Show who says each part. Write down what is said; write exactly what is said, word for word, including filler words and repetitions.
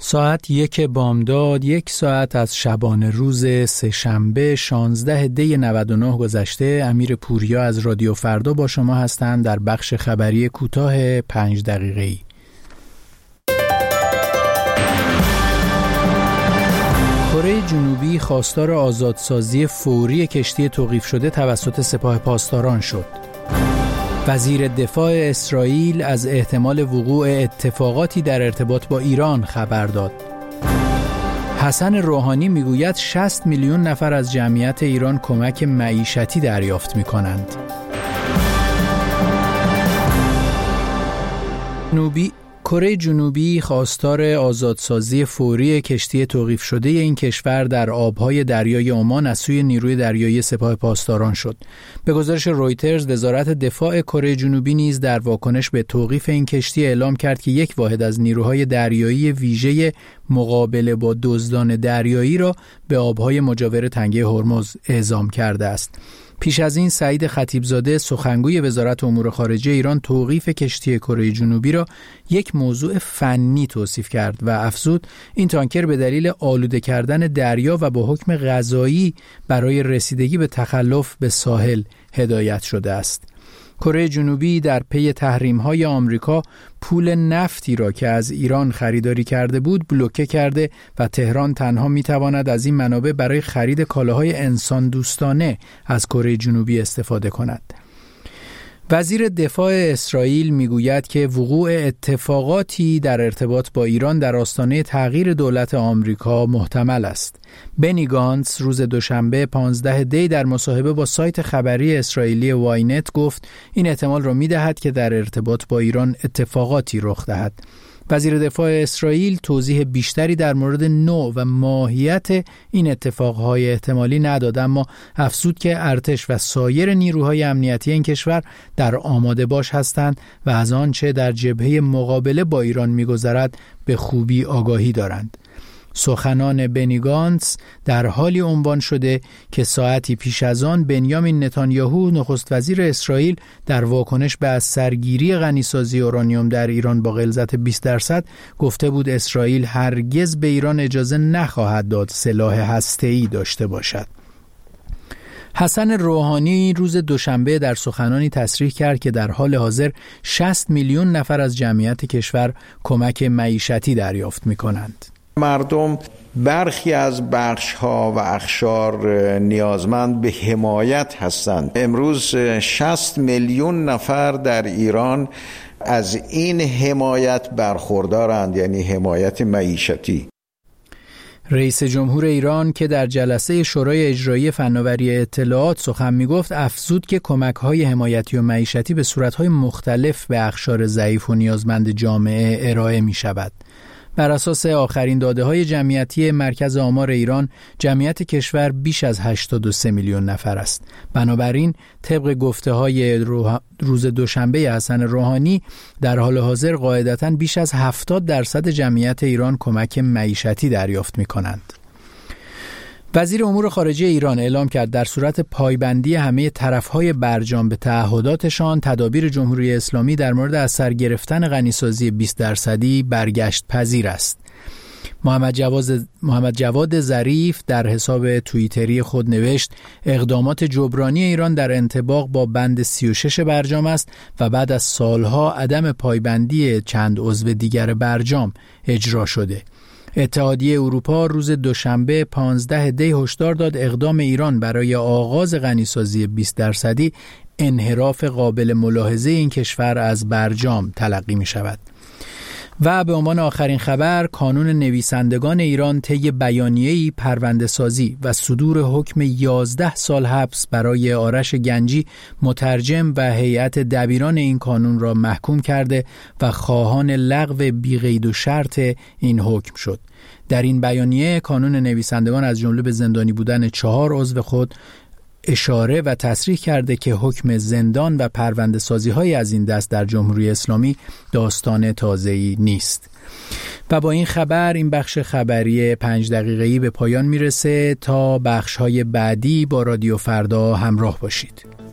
Speaker 1: ساعت یک بامداد، یک ساعت از شبانه روز سه‌شنبه شانزده دی نود و نه گذشته. امیر پوریا از رادیو فردا با شما هستند در بخش خبری کوتاه پنج دقیقه‌ای. کره جنوبی خواستار آزادسازی فوری کشتی توقیف شده توسط سپاه پاسداران شد. وزیر دفاع اسرائیل از احتمال وقوع اتفاقاتی در ارتباط با ایران خبر داد. حسن روحانی میگوید شصت میلیون نفر از جمعیت ایران کمک معیشتی دریافت می‌کنند. جنوبی کره جنوبی خواستار آزادسازی فوری کشتی توقیف شده این کشور در آبهای دریای عمان از سوی نیروی دریایی سپاه پاسداران شد. به گزارش رویترز، وزارت دفاع کره جنوبی نیز در واکنش به توقیف این کشتی اعلام کرد که یک واحد از نیروهای دریایی ویژه مقابله با دزدان دریایی را به آبهای مجاور تنگه هرمز اعزام کرده است. پیش از این سعید خطیبزاده سخنگوی وزارت امور خارجه ایران توقیف کشتی کره جنوبی را یک موضوع فنی توصیف کرد و افزود این تانکر به دلیل آلوده کردن دریا و با حکم قضایی برای رسیدگی به تخلف به ساحل هدایت شده است. کره جنوبی در پی تحریم‌های آمریکا پول نفتی را که از ایران خریداری کرده بود بلوکه کرده و تهران تنها می‌تواند از این منابع برای خرید کالاهای انسان دوستانه از کره جنوبی استفاده کند. وزیر دفاع اسرائیل میگوید که وقوع اتفاقاتی در ارتباط با ایران در آستانه تغییر دولت آمریکا محتمل است. بنی گانتس روز دوشنبه پانزده دی در مصاحبه با سایت خبری اسرائیلی واینت گفت این احتمال را می‌دهد که در ارتباط با ایران اتفاقاتی رخ دهد. وزیر دفاع اسرائیل توضیح بیشتری در مورد نوع و ماهیت این اتفاقهای احتمالی نداد، اما افزود که ارتش و سایر نیروهای امنیتی این کشور در آماده باش هستند و از آنچه در جبهه مقابله با ایران می‌گذرد به خوبی آگاهی دارند. سخنان بنی گانتس در حالی عنوان شده که ساعتی پیش از آن بنیامین نتانیاهو نخست وزیر اسرائیل در واکنش به از سرگیری غنیسازی اورانیوم در ایران با غلظت بیست درصد گفته بود اسرائیل هرگز به ایران اجازه نخواهد داد سلاح هسته‌ای داشته باشد. حسن روحانی روز دوشنبه در سخنانی تصریح کرد که در حال حاضر شصت میلیون نفر از جمعیت کشور کمک معیشتی دریافت می‌کنند.
Speaker 2: مردم برخی از بخش‌ها و اقشار نیازمند به حمایت هستند. امروز شصت میلیون نفر در ایران از این حمایت برخوردارند، یعنی حمایت معیشتی.
Speaker 1: رئیس جمهور ایران که در جلسه شورای اجرایی فناوری اطلاعات سخن می‌گفت افزود که کمک‌های حمایتی و معیشتی به صورت‌های مختلف به اقشار ضعیف و نیازمند جامعه ارائه می‌شود. بر اساس آخرین داده‌های جمعیتی مرکز آمار ایران، جمعیت کشور بیش از هشتاد و سه میلیون نفر است. بنابراین طبق گفته‌های روز دوشنبه حسن روحانی در حال حاضر قاعدتاً بیش از هفتاد درصد جمعیت ایران کمک معیشتی دریافت می‌کنند. وزیر امور خارجه ایران اعلام کرد در صورت پایبندی همه طرف‌های برجام به تعهداتشان، تدابیر جمهوری اسلامی در مورد از سر گرفتن غنیسازی بیست درصدی برگشت پذیر است. محمد جواد محمد جواد ظریف در حساب توییتری خود نوشت اقدامات جبرانی ایران در انطباق با بند سی و شش برجام است و بعد از سالها عدم پایبندی چند عضو دیگر برجام اجرا شده. اتحادیه اروپا روز دوشنبه پانزده دی هشدار داد اقدام ایران برای آغاز غنیسازی بیست درصدی انحراف قابل ملاحظه این کشور از برجام تلقی می شود. و به عنوان آخرین خبر، کانون نویسندگان ایران طی بیانیه‌ای پرونده‌سازی و صدور حکم یازده سال حبس برای آرش گنجی مترجم و هیئت دبیران این کانون را محکوم کرده و خواهان لغو بی‌قید و شرط این حکم شد. در این بیانیه کانون نویسندگان از جمله به زندانی بودن چهار عضو خود اشاره و تصریح کرده که حکم زندان و پرونده سازی های از این دست در جمهوری اسلامی داستان تازه‌ای نیست. و با این خبر این بخش خبری پنج دقیقه‌ای به پایان میرسه. تا بخش های بعدی با رادیو فردا همراه باشید.